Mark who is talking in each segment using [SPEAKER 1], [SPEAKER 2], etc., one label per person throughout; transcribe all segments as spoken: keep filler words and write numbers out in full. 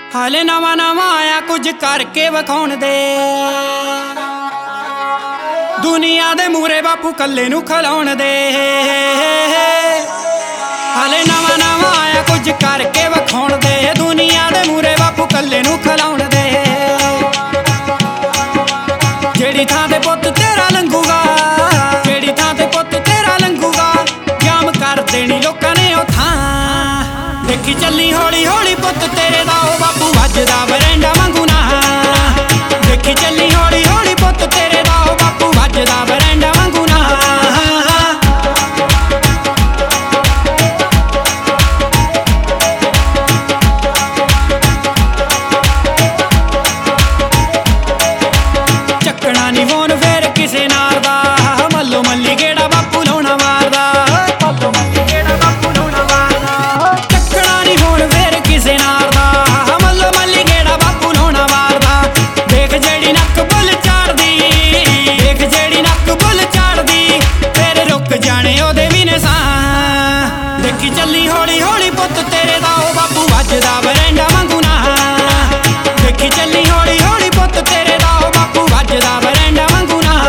[SPEAKER 1] ਹਾਲੇ ਨਵਾਂ ਨਵਾਂ ਆਇਆ ਕੁਝ ਕਰਕੇ ਵਿਖਾਉਣ ਦੇ। ਦੁਨੀਆ ਦੇ ਮੂਰੇ ਬਾਪੂ ਕੱਲੇ ਨੂੰ ਖਲਾਉਣ ਦੇ। ਹਾਲੇ ਨਵਾਂ ਨਵਾਂ ਆਇਆ ਕੁਝ ਕਰਕੇ ਵਿਖਾਉਣ ਦੇ। ਦੁਨੀਆ ਦੇ ਮੂਰੇ ਬਾਪੂ ਕੱਲੇ ਨੂੰ ਖਲਾਉਣ ਦੇ। ਜਿਹੜੀ ਥਾਂ ਤੇ ਪੁੱਤ ਤੇਰਾ ਲੰਘੂਗਾ, ਜਿਹੜੀ ਥਾਂ ਤੇ ਪੁੱਤ ਤੇਰਾ ਲੰਘੂਗਾ, ਜਾਮ ਕਰ ਦੇਣੀ ਲੋਕਾਂ ਨੇ ਉਹ ਥਾਂ। ਦੇਖੀ ਚੱਲੀ ਹੌਲੀ ਹੌਲੀ ਪੁੱਤ ਤੇਰੇ ਦਾ ਉਹ ਬਾਪੂ ਵੱਜਦਾ ਬਰੈਂਡਾ ਵਾਂਗੂ ਨਾ। ਦੇਖੀ ਚੱਲੀ ਹੌਲੀ ਹੌਲੀ ਪੁੱਤ ਤੇਰੇ ਦਾ ਉਹ ਬਾਪੂ ਵੱਜਦਾ ਬਰੈਂਡਾ ਵਾਂਗੂ ਨਾ। ਚੱਕਣਾ ਨੀ ਫੋਨ ਫੇਰ ਕਿਸੇ ਨਾਰ ਦਾ, ਮੱਲੋ ਮੱਲੀ ਗੇੜਾ ਬਾਪੂ ਲਾਉਣਾ ਮਾਰਦਾ। ਮੱਲੋ ਮੱਲੀ ਗੇੜਾ ਬਾਪੂ ਲਾਉਣਾ ਮਾਰਦਾ। ਚੱਕਣਾ ਨੀ ਫੋਨ ਫੇਰ ਕਿਸੇ ਨਾਰ ਦਾ, ਮੱਲੋ ਮੱਲੀ ਗੇੜਾ ਬਾਪੂ ਲਾਉਣਾ ਮਾਰਦਾ। ਦੇਖ ਜਿਹੜੀ ਨੱਕ ਬੁੱਲ ਚਾੜਦੀ, ਦੇਖ ਜਿਹੜੀ ਨੱਕ ਬੁੱਲ ਚਾੜਦੀ, ਫੇਰ ਰੁਕ ਜਾਣੇ ਉਹਦੇ ਵੀ ਨੇ ਸਾਹ। ਦੇਖੀ ਚੱਲੀ ਹੌਲੀ ਹੌਲੀ ਪੁੱਤ ਤੇਰੇ ਦਾ ਉਹ ਬਾਪੂ ਵੱਜਦਾ ਬਰੈਂਡਾ ਵਾਂਗੂ ਨਾ। ਦੇਖੀ ਚੱਲੀ ਹੌਲੀ ਹੌਲੀ ਪੁੱਤ ਤੇਰੇ ਦਾ ਉਹ ਬਾਪੂ ਵੱਜਦਾ ਬਰੈਂਡਾ ਵਾਂਗੂ ਨਾ।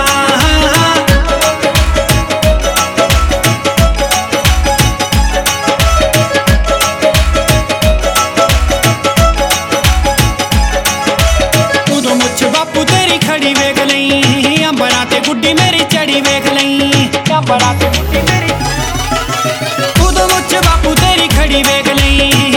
[SPEAKER 1] ਉਦੋਂ ਮੁੱਛ ਬਾਪੂ ਤੇਰੀ ਖੜੀ ਵੇਖ ਲਈ, ਅੰਬਰਾਂ ਤੇ ਗੁੱਡੀ ਮੇਰੀ ਚੜੀ ਵੇਖ ਲਈ। ਅੰਬਰਾਂ ਤੇ ਗੁੱਡੀ ਮੇਰੀ, ਉਦੋਂ ਮੁੱਛ ਬਾਪੂ ਤੇਰੀ ਖੜੀ ਵੇਖ ਲਈ,